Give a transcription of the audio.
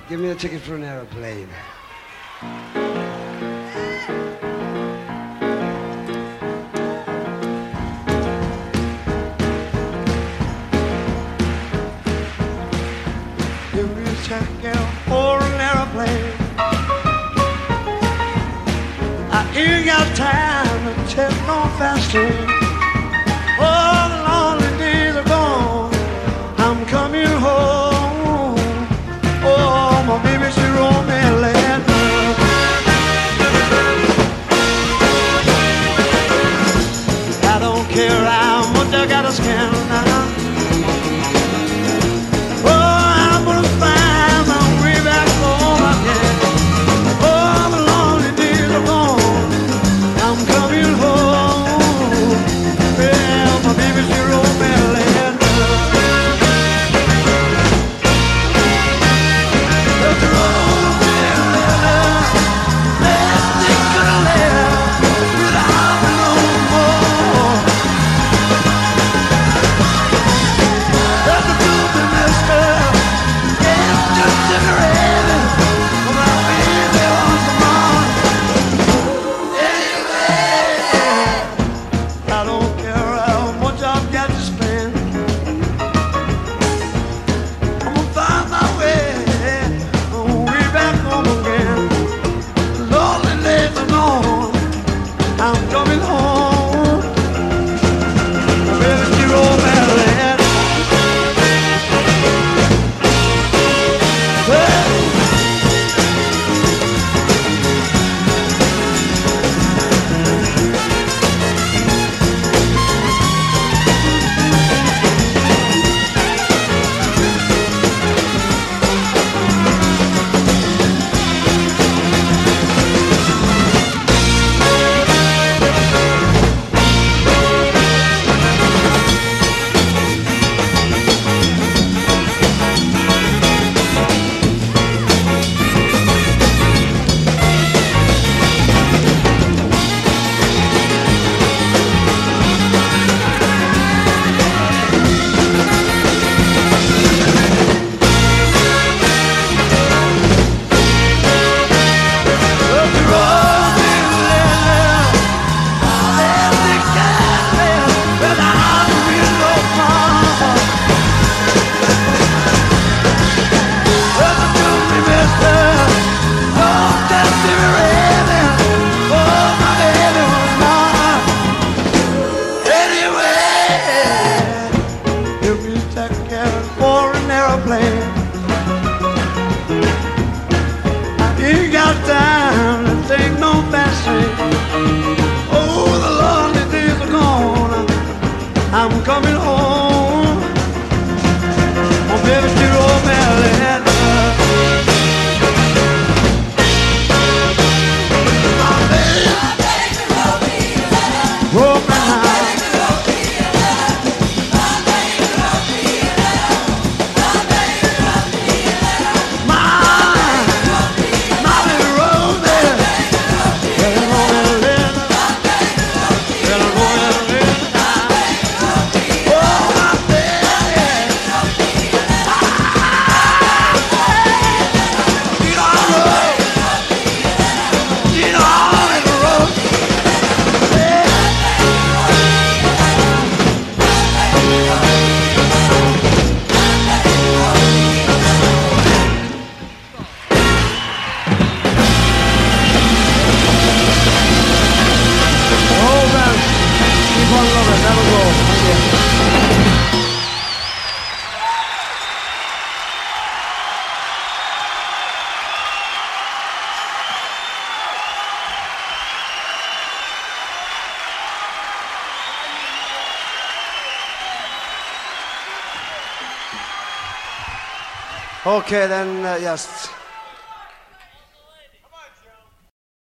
Give me a ticket for an aeroplane. Give me a ticket for an aeroplane. I ain't got time to take no fast train. Oh, the lonely days are gone. I'm coming home. Oh, my baby, she wrote me a letter. I don't care how much I gotta spend now. Oh, I'm gonna find my way back home again. Oh, the lonely days are gone. I'm coming home. Well, my baby, she wrote me a letter. I'm coming home. Oh, baby, she wrote me a letter. My baby wrote me a letter. Wrote me a letter. Okay, then, yes.